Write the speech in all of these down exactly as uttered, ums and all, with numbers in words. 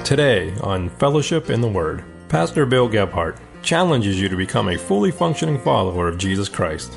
Today on Fellowship in the Word, Pastor Bill Gebhardt challenges you to become a fully functioning follower of Jesus Christ.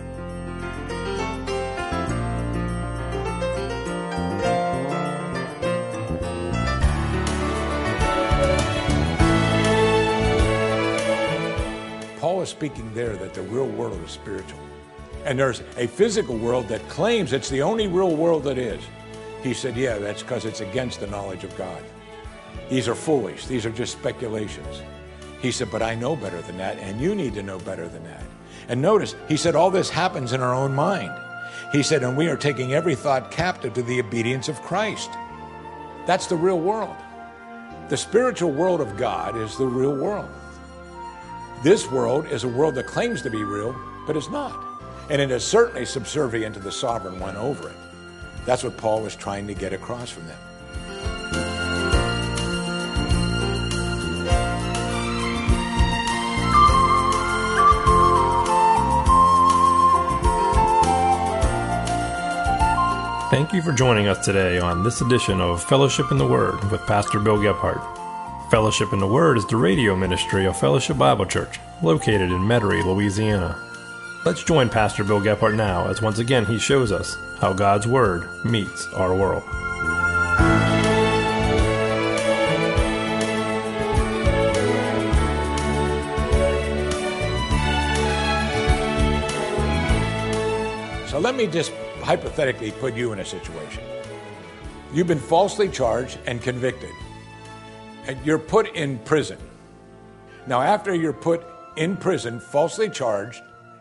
Paul is speaking there that the real world is spiritual. And there's a physical world that claims it's the only real world that is. He said, yeah, that's because it's against the knowledge of God. These are foolish. These are just speculations. He said, but I know better than that, and you need to know better than that. And notice, he said, all this happens in our own mind. He said, and we are taking every thought captive to the obedience of Christ. That's the real world. The spiritual world of God is the real world. This world is a world that claims to be real, but is not. And it is certainly subservient to the sovereign one over it. That's what Paul was trying to get across from them. Thank you for joining us today on this edition of Fellowship in the Word with Pastor Bill Gebhardt. Fellowship in the Word is the radio ministry of Fellowship Bible Church, located in Metairie, Louisiana. Let's join Pastor Bill Gebhardt now as once again he shows us how God's Word meets our world. So let me just hypothetically put you in a situation. You've been falsely charged and convicted, and you're put in prison. Now, after you're put in prison, falsely charged,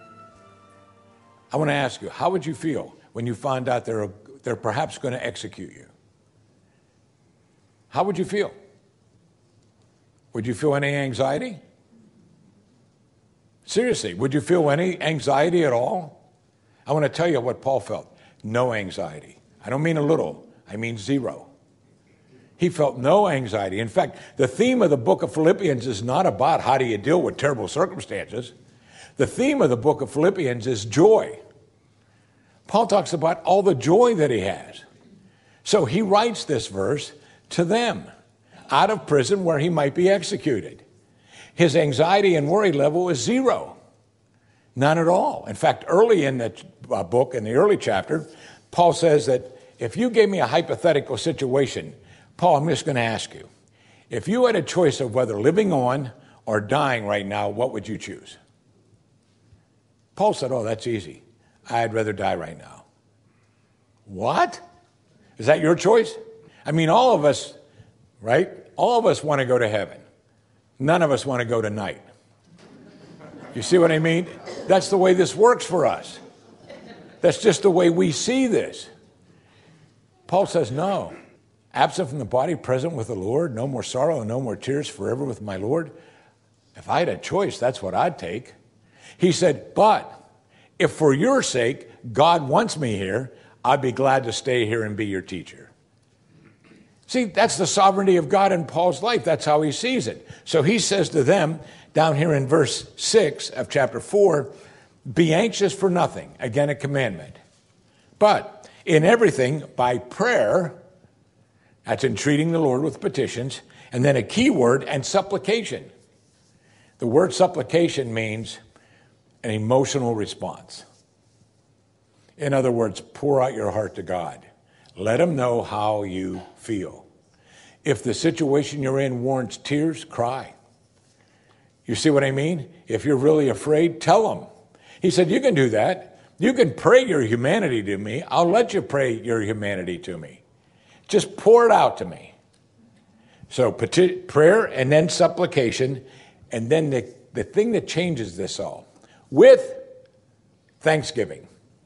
I want to ask you, how would you feel when you found out they're, they're perhaps going to execute you? How would you feel? Would you feel any anxiety? Seriously, would you feel any anxiety at all? I want to tell you what Paul felt. No anxiety. I don't mean a little. I mean zero. He felt no anxiety. In fact, the theme of the book of Philippians is not about how do you deal with terrible circumstances. The theme of the book of Philippians is joy. Paul talks about all the joy that he has. So he writes this verse to them out of prison where he might be executed. His anxiety and worry level is zero. None at all. In fact, early in the uh, book, in the early chapter, Paul says that if you gave me a hypothetical situation, Paul, I'm just going to ask you, if you had a choice of whether living on or dying right now, what would you choose? Paul said, oh, that's easy. I'd rather die right now. What? Is that your choice? I mean, all of us, right? All of us want to go to heaven. None of us want to go to night. You see what I mean? That's the way this works for us. That's just the way we see this. Paul says, no. Absent from the body, present with the Lord, no more sorrow and no more tears, forever with my Lord. If I had a choice, that's what I'd take. He said, but if for your sake God wants me here, I'd be glad to stay here and be your teacher. See, that's the sovereignty of God in Paul's life. That's how he sees it. So he says to them, down here in verse six of chapter four, be anxious for nothing. Again, a commandment. But in everything, by prayer, that's entreating the Lord with petitions, and then a key word, and supplication. The word supplication means an emotional response. In other words, pour out your heart to God. Let him know how you feel. If the situation you're in warrants tears, cry. You see what I mean? If you're really afraid, tell him. He said, you can do that. You can pray your humanity to me. I'll let you pray your humanity to me. Just pour it out to me. So peti- prayer and then supplication, and then the, the thing that changes this all, with thanksgiving.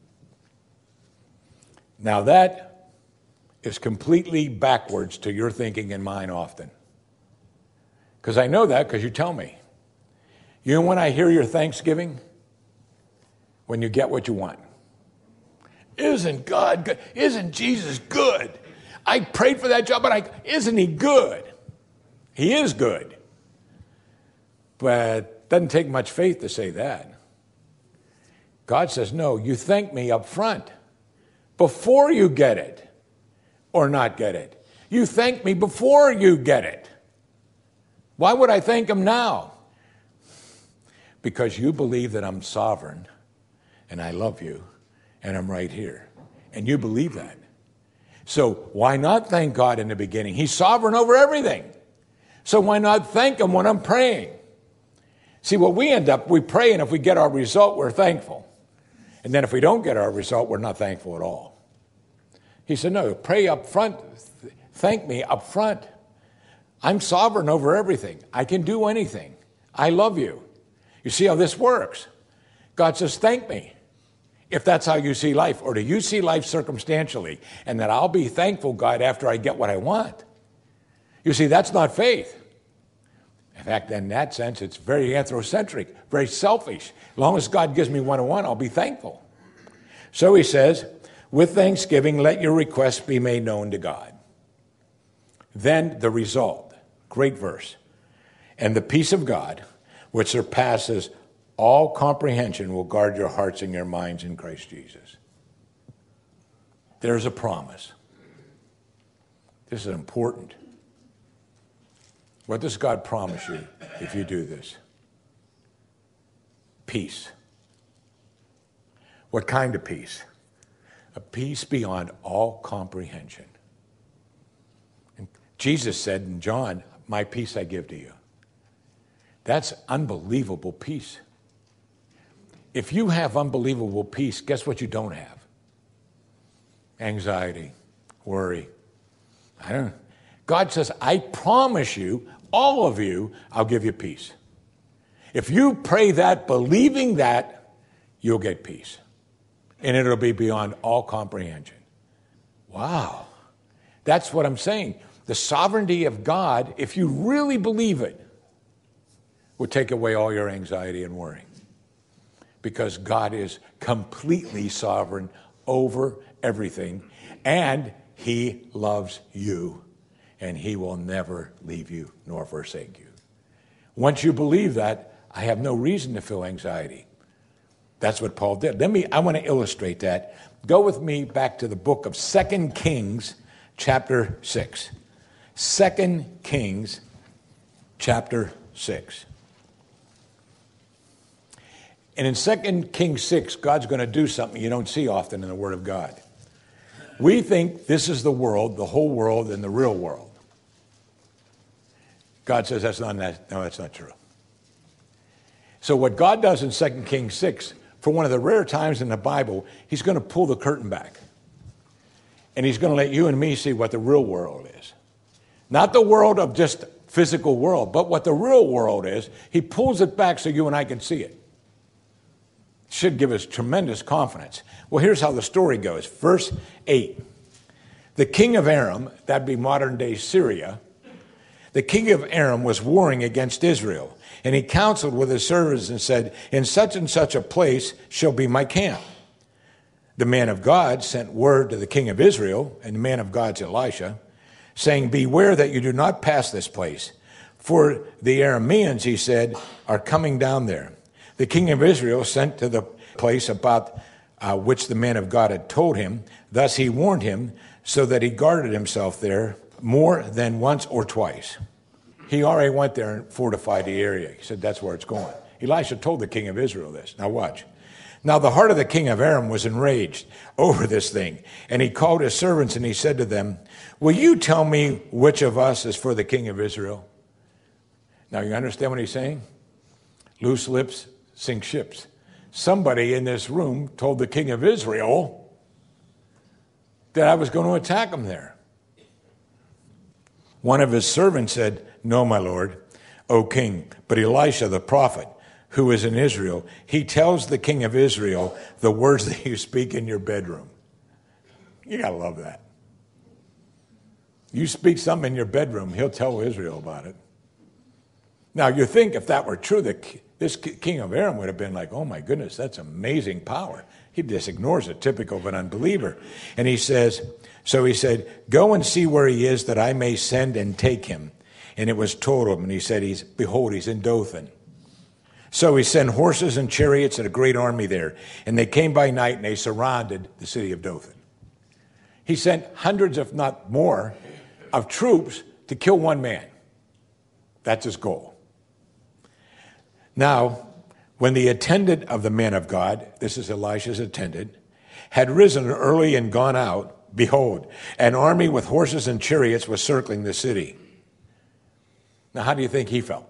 Now that is completely backwards to your thinking and mine often. Because I know that because you tell me. You know when I hear your thanksgiving? When you get what you want. Isn't God good? Isn't Jesus good? I prayed for that job, but I, isn't he good? He is good. But it doesn't take much faith to say that. God says, no, you thank me up front before you get it or not get it. You You thank me before you get it. Why would I thank him now? Because you believe that I'm sovereign and I love you and I'm right here. And you believe that. So why not thank God in the beginning? He's sovereign over everything. So why not thank him when I'm praying? See, what we end up, we pray, and if we get our result, we're thankful. And then if we don't get our result, we're not thankful at all. He said, no, pray up front. Thank me up front. I'm sovereign over everything. I can do anything. I love you. You see how this works? God says, thank me. If that's how you see life, or do you see life circumstantially, and that I'll be thankful, God, after I get what I want? You see, that's not faith. In fact, in that sense, it's very anthrocentric, very selfish. As long as God gives me what I want, I'll be thankful. So he says, with thanksgiving, let your requests be made known to God. Then the result, great verse, and the peace of God, which surpasses all comprehension, will guard your hearts and your minds in Christ Jesus. There's a promise. This is important. What does God promise you if you do this? Peace. What kind of peace? A peace beyond all comprehension. And Jesus said in John, my peace I give to you. That's unbelievable peace. If you have unbelievable peace, guess what you don't have? Anxiety, worry. I don't know. God says, I promise you, all of you, I'll give you peace. If you pray that, believing that, you'll get peace. And it'll be beyond all comprehension. Wow. That's what I'm saying. The sovereignty of God, if you really believe it, will take away all your anxiety and worry. Because God is completely sovereign over everything, and he loves you, and he will never leave you nor forsake you. Once you believe that, I have no reason to feel anxiety. That's what Paul did. Let me, I want to illustrate that. Go with me back to the book of Second Kings, chapter six. Second Kings, chapter six. And in Second Kings six, God's going to do something you don't see often in the Word of God. We think this is the world, the whole world, and the real world. God says that's not that. No, that's not true. So what God does in Second Kings six, for one of the rare times in the Bible, he's going to pull the curtain back. And he's going to let you and me see what the real world is. Not the world of just physical world, but what the real world is. He pulls it back so you and I can see it. Should give us tremendous confidence. Well, here's how the story goes. Verse eight. The king of Aram, that'd be modern-day Syria, the king of Aram was warring against Israel, and he counseled with his servants and said, in such and such a place shall be my camp. The man of God sent word to the king of Israel, and the man of God's Elisha, saying, beware that you do not pass this place, for the Arameans, he said, are coming down there. The king of Israel sent to the place about uh, which the man of God had told him. Thus he warned him, so that he guarded himself there more than once or twice. He already went there and fortified the area. He said, that's where it's going. Elisha told the king of Israel this. Now watch. Now the heart of the king of Aram was enraged over this thing. And he called his servants and he said to them, will you tell me which of us is for the king of Israel? Now you understand what he's saying? Loose lips sink ships. Somebody in this room told the king of Israel that I was going to attack him there. One of his servants said, no, my lord, O king, but Elisha the prophet, who is in Israel, he tells the king of Israel the words that you speak in your bedroom. You gotta love that. You speak something in your bedroom, he'll tell Israel about it. Now you think if that were true, that this king of Aram would have been like, oh my goodness, that's amazing power. He just ignores it, typical of an unbeliever. And he says, so he said, go and see where he is, that I may send and take him. And it was told him, and he said, he's behold, he's in Dothan. So he sent horses and chariots and a great army there. And they came by night and they surrounded the city of Dothan. He sent hundreds, if not more, of troops to kill one man. That's his goal. Now, when the attendant of the man of God, this is Elisha's attendant, had risen early and gone out, behold, an army with horses and chariots was circling the city. Now, how do you think he felt?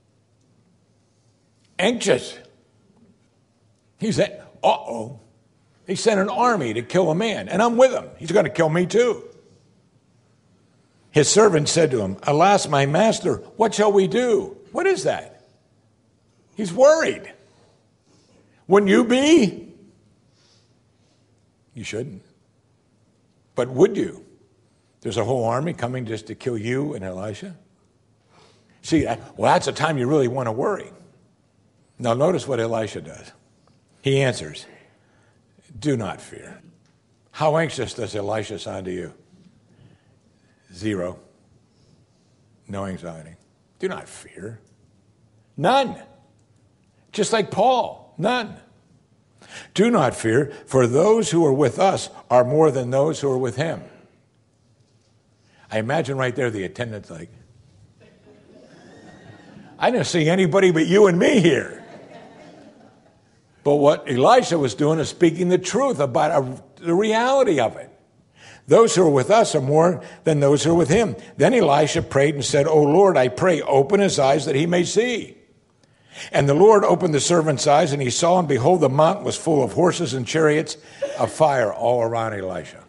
Anxious. He said, uh-oh, he sent an army to kill a man, and I'm with him. He's going to kill me too. His servant said to him, alas, my master, what shall we do? What is that? He's worried. Wouldn't you be? You shouldn't. But would you? There's a whole army coming just to kill you and Elisha? See, well, that's a time you really want to worry. Now, notice what Elisha does. He answers, do not fear. How anxious does Elisha sound to you? Zero. No anxiety. Do not fear. None. Just like Paul, none. Do not fear, for those who are with us are more than those who are with him. I imagine right there the attendant's like, I didn't see anybody but you and me here. But what Elisha was doing is speaking the truth about a, the reality of it. Those who are with us are more than those who are with him. Then Elisha prayed and said, O Lord, I pray, open his eyes that he may see. And the Lord opened the servant's eyes, and he saw, and behold, the mountain was full of horses and chariots of fire all around Elisha.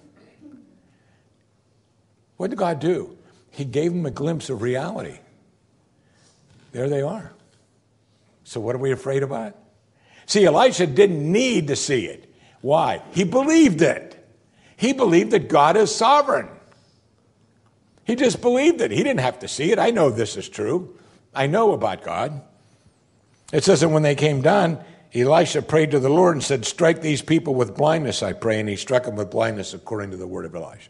What did God do? He gave him a glimpse of reality. There they are. So what are we afraid about? See, Elisha didn't need to see it. Why? He believed it. He believed that God is sovereign. He just believed it. He didn't have to see it. I know this is true. I know about God. It says that when they came down, Elisha prayed to the Lord and said, strike these people with blindness, I pray. And he struck them with blindness according to the word of Elisha.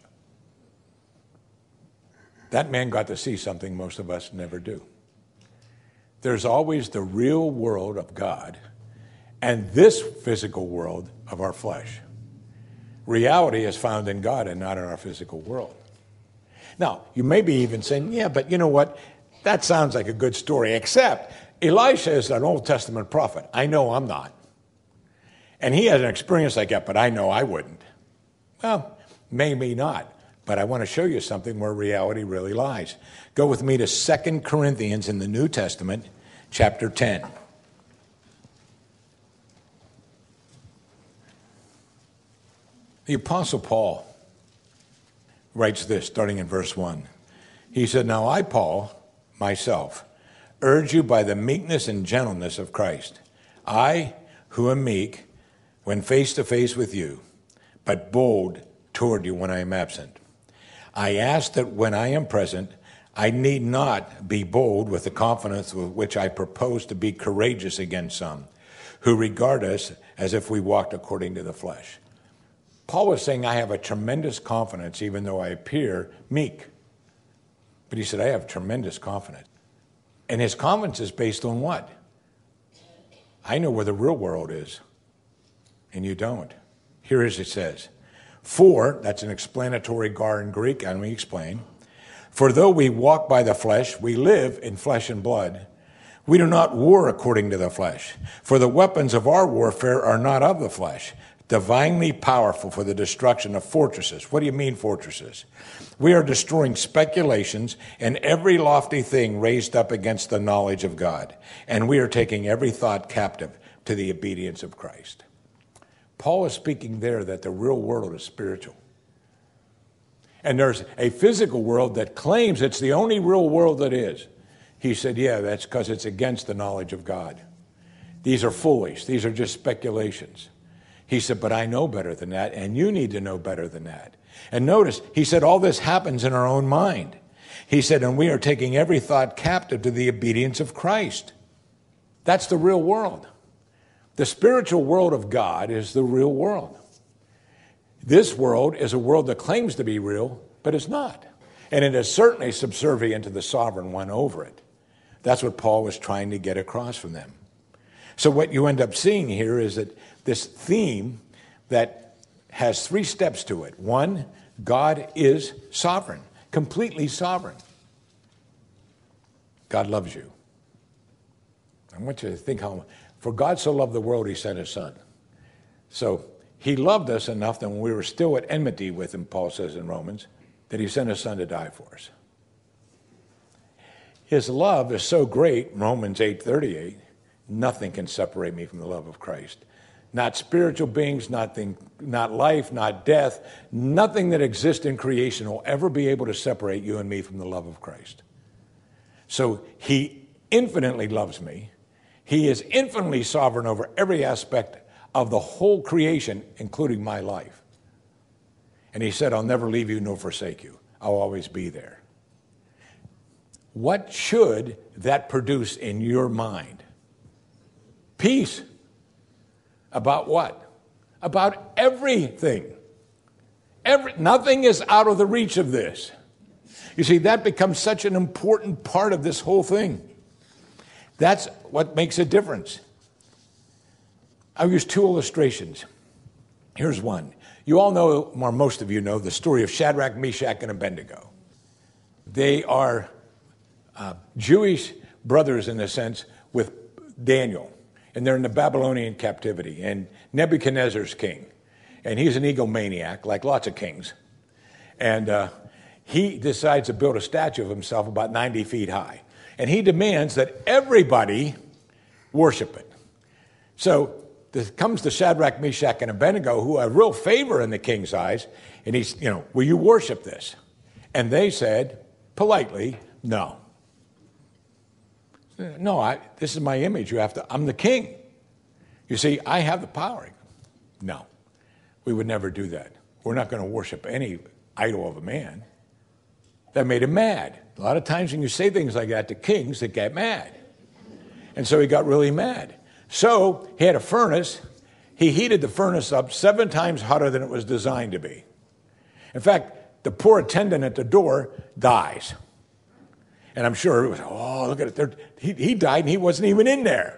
That man got to see something most of us never do. There's always the real world of God and this physical world of our flesh. Reality is found in God and not in our physical world. Now, you may be even saying, yeah, but you know what? That sounds like a good story, except Elisha is an Old Testament prophet. I know I'm not. And he has an experience like that, but I know I wouldn't. Well, maybe not. But I want to show you something where reality really lies. Go with me to Second Corinthians in the New Testament, chapter ten. The Apostle Paul writes this, starting in verse one. He said, now I, Paul, myself, urge you by the meekness and gentleness of Christ. I, who am meek, when face to face with you, but bold toward you when I am absent. I ask that when I am present, I need not be bold with the confidence with which I propose to be courageous against some, who regard us as if we walked according to the flesh. Paul was saying, I have a tremendous confidence, even though I appear meek. But he said, I have tremendous confidence. And his confidence is based on what? I know where the real world is, and you don't. Here is it says, for, that's an explanatory gar in Greek, and we explain, for though we walk by the flesh, we live in flesh and blood. We do not war according to the flesh. For the weapons of our warfare are not of the flesh, divinely powerful for the destruction of fortresses. What do you mean fortresses? We are destroying speculations and every lofty thing raised up against the knowledge of God. And we are taking every thought captive to the obedience of Christ. Paul is speaking there that the real world is spiritual. And there's a physical world that claims it's the only real world that is. He said, yeah, that's because it's against the knowledge of God. These are foolish. These are just speculations. He said, but I know better than that, and you need to know better than that. And notice, he said, all this happens in our own mind. He said, and we are taking every thought captive to the obedience of Christ. That's the real world. The spiritual world of God is the real world. This world is a world that claims to be real, but it's not. And it is certainly subservient to the sovereign one over it. That's what Paul was trying to get across from them. So what you end up seeing here is that this theme that has three steps to it. One, God is sovereign. completely sovereign. God loves you. I want you to think how, for God so loved the world, he sent his son. So he loved us enough that when we were still at enmity with him, Paul says in Romans, that he sent his son to die for us. His love is so great, Romans eight thirty-eight, nothing can separate me from the love of Christ. Not spiritual beings, nothing, not life, not death, nothing that exists in creation will ever be able to separate you and me from the love of Christ. So he infinitely loves me. He is infinitely sovereign over every aspect of the whole creation, including my life. And he said, I'll never leave you nor forsake you. I'll always be there. What should that produce in your mind? Peace. About what? About everything. Every, nothing is out of the reach of this. You see, that becomes such an important part of this whole thing. That's what makes a difference. I'll use two illustrations. Here's one. You all know, or most of you know, the story of Shadrach, Meshach, and Abednego. They are uh, Jewish brothers, in a sense, with Daniel. And they're in the Babylonian captivity. And Nebuchadnezzar's king. And he's an egomaniac, like lots of kings. And uh, he decides to build a statue of himself about ninety feet high. And he demands that everybody worship it. So this comes to Shadrach, Meshach, and Abednego, who have real favor in the king's eyes. And he's, you know, will you worship this? And they said, politely, no. No, I, this is my image. You have to, I'm the king. You see, I have the power. No, we would never do that. We're not going to worship any idol of a man. That made him mad. A lot of times when you say things like that to kings, they get mad. And so he got really mad. So he had a furnace. He heated the furnace up seven times hotter than it was designed to be. In fact, the poor attendant at the door dies. And I'm sure it was, oh, look at it. He, he died and he wasn't even in there.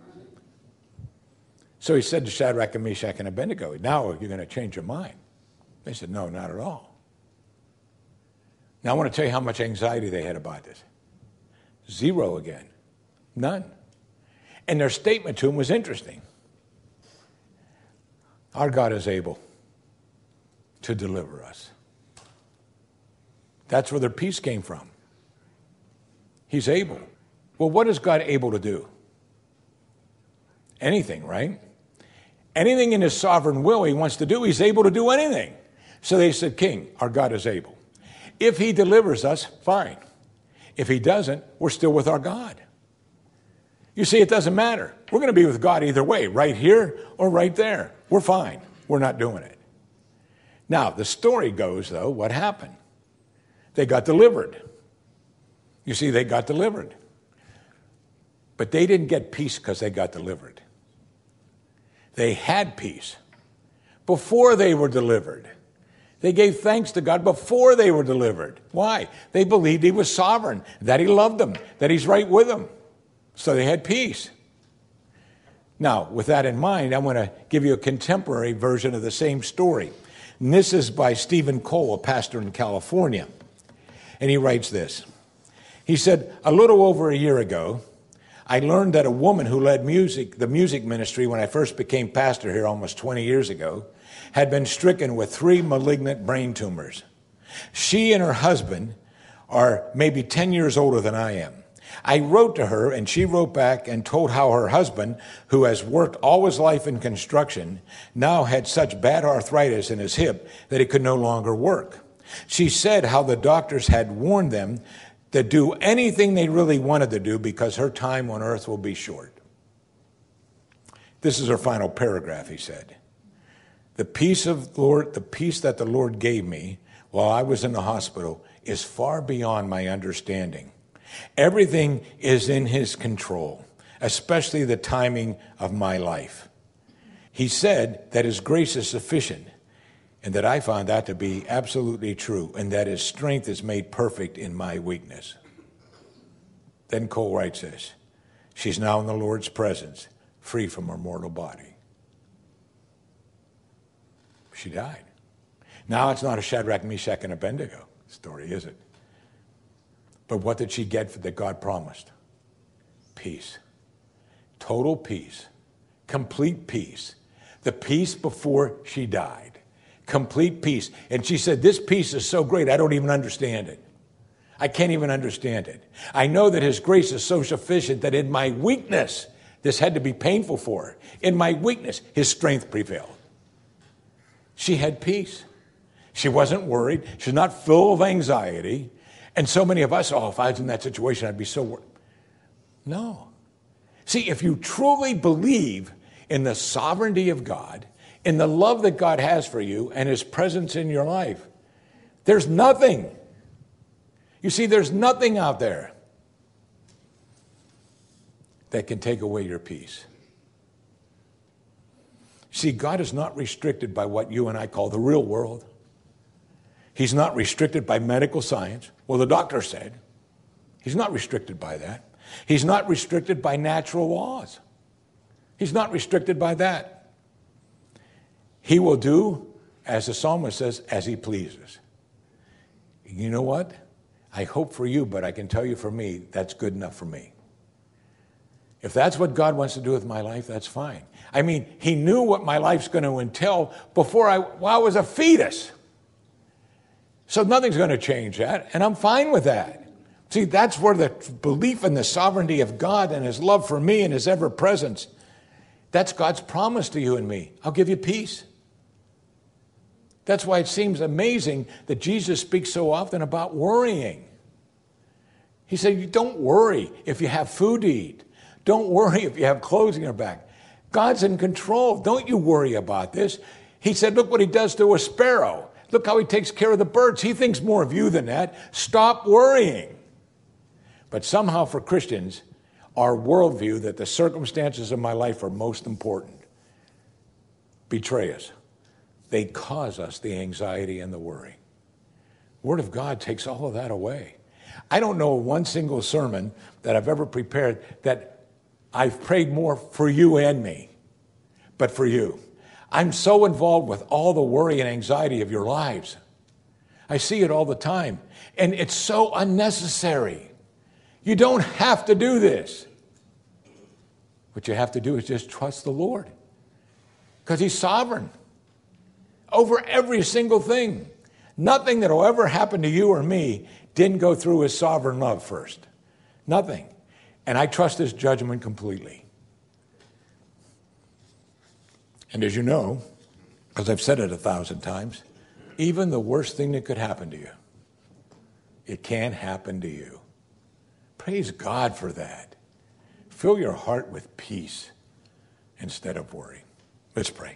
So he said to Shadrach and Meshach and Abednego, now you're going to change your mind. They said, no, not at all. Now I want to tell you how much anxiety they had about this. Zero again. None. And their statement to him was interesting. Our God is able to deliver us. That's where their peace came from. He's able. Well, what is God able to do? Anything, right? Anything in his sovereign will he wants to do, he's able to do anything. So they said, King, our God is able. If he delivers us, fine. If he doesn't, we're still with our God. You see, it doesn't matter. We're going to be with God either way, right here or right there. We're fine. We're not doing it. Now, the story goes, though, what happened? They got delivered. You see, they got delivered. But they didn't get peace because they got delivered. They had peace before they were delivered. They gave thanks to God before they were delivered. Why? They believed he was sovereign, that he loved them, that he's right with them. So they had peace. Now, with that in mind, I want to give you a contemporary version of the same story. And this is by Stephen Cole, a pastor in California. And he writes this. He said, a little over a year ago, I learned that a woman who led music, the music ministry when I first became pastor here almost twenty years ago, had been stricken with three malignant brain tumors. She and her husband are maybe ten years older than I am. I wrote to her, and she wrote back and told how her husband, who has worked all his life in construction, now had such bad arthritis in his hip that he could no longer work. She said how the doctors had warned them to do anything they really wanted to do because her time on earth will be short. This is her final paragraph, he said. The peace of the Lord, the peace that the Lord gave me while I was in the hospital is far beyond my understanding. Everything is in his control, especially the timing of my life. He said that his grace is sufficient, and that I found that to be absolutely true, and that his strength is made perfect in my weakness. Then Cole writes this, she's now in the Lord's presence, free from her mortal body. She died. Now it's not a Shadrach, Meshach, and Abednego. story, is it? But what did she get that God promised? Peace. Total peace. Complete peace. The peace before she died. Complete peace. And she said, this peace is so great, I don't even understand it. I can't even understand it. I know that his grace is so sufficient that in my weakness, this had to be painful for her. In my weakness, his strength prevailed. She had peace. She wasn't worried. She's not full of anxiety. And so many of us, oh, if I was in that situation, I'd be so worried. No. See, if you truly believe in the sovereignty of God, in the love that God has for you and his presence in your life, there's nothing. You see, there's nothing out there that can take away your peace. See, God is not restricted by what you and I call the real world. He's not restricted by medical science. Well, the doctor said. He's not restricted by that. He's not restricted by natural laws. He's not restricted by that. He will do, as the psalmist says, as he pleases. You know what? I hope for you, but I can tell you for me, that's good enough for me. If that's what God wants to do with my life, that's fine. I mean, he knew what my life's going to entail before I, while I was a fetus. So nothing's going to change that, and I'm fine with that. See, that's where the belief in the sovereignty of God and his love for me and his ever-presence, that's God's promise to you and me. I'll give you peace. That's why it seems amazing that Jesus speaks so often about worrying. He said, don't worry if you have food to eat. Don't worry if you have clothes on your back. God's in control. Don't you worry about this. He said, look what he does to a sparrow. Look how he takes care of the birds. He thinks more of you than that. Stop worrying. But somehow for Christians, our worldview that the circumstances of my life are most important betray us. They cause us the anxiety and the worry. Word of God takes all of that away. I don't know one single sermon that I've ever prepared that I've prayed more for you and me, but for you. I'm so involved with all the worry and anxiety of your lives. I see it all the time, and it's so unnecessary. You don't have to do this. What you have to do is just trust the Lord, because he's sovereign over every single thing. Nothing that will ever happen to you or me didn't go through his sovereign love first. Nothing. And I trust his judgment completely. And as you know, as I've said it a thousand times, even the worst thing that could happen to you, it can happen to you. Praise God for that. Fill your heart with peace instead of worry. Let's pray.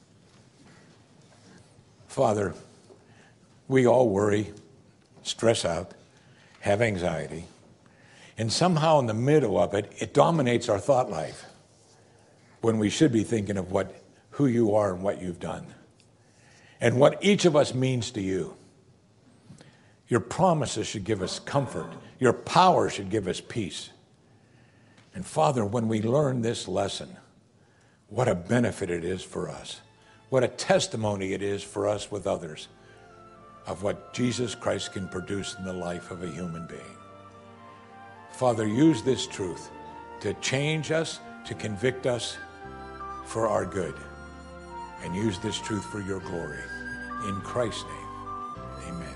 Father, we all worry, stress out, have anxiety, and somehow in the middle of it, it dominates our thought life when we should be thinking of what who you are and what you've done, and what each of us means to you. Your promises should give us comfort. Your power should give us peace. And Father, when we learn this lesson, what a benefit it is for us. What a testimony it is for us with others of what Jesus Christ can produce in the life of a human being. Father, use this truth to change us, to convict us for our good. And use this truth for your glory. In Christ's name, amen.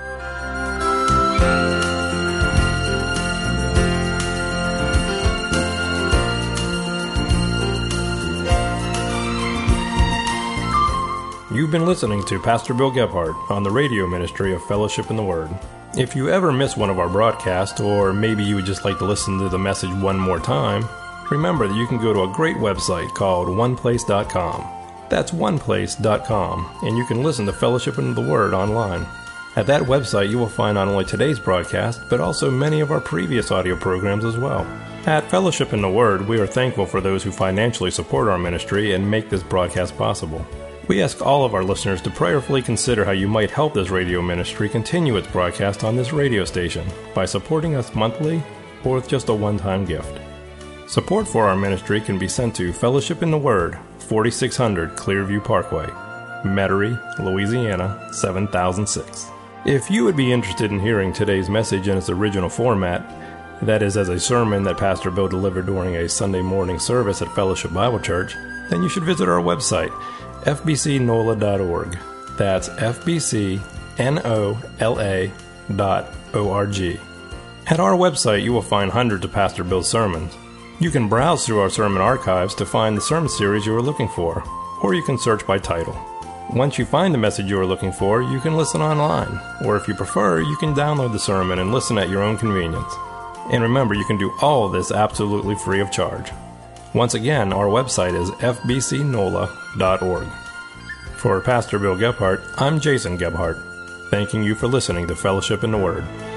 You've been listening to Pastor Bill Gebhardt on the radio ministry of Fellowship in the Word. If you ever miss one of our broadcasts, or maybe you would just like to listen to the message one more time, remember that you can go to a great website called one place dot com. That's one place dot com, and you can listen to Fellowship in the Word online. At that website, you will find not only today's broadcast, but also many of our previous audio programs as well. At Fellowship in the Word, we are thankful for those who financially support our ministry and make this broadcast possible. We ask all of our listeners to prayerfully consider how you might help this radio ministry continue its broadcast on this radio station by supporting us monthly or with just a one-time gift. Support for our ministry can be sent to Fellowship in the Word, forty-six hundred Clearview Parkway, Metairie, Louisiana, seven thousand six. If you would be interested in hearing today's message in its original format, that is, as a sermon that Pastor Bill delivered during a Sunday morning service at Fellowship Bible Church, then you should visit our website, f b c nola dot org. That's f b c nola dot org. At our website, you will find hundreds of Pastor Bill's sermons. You can browse through our sermon archives to find the sermon series you are looking for, or you can search by title. Once you find the message you are looking for, you can listen online, or if you prefer, you can download the sermon and listen at your own convenience. And remember, you can do all of this absolutely free of charge. Once again, our website is f b c nola dot org. For Pastor Bill Gebhardt, I'm Jason Gebhardt, thanking you for listening to Fellowship in the Word.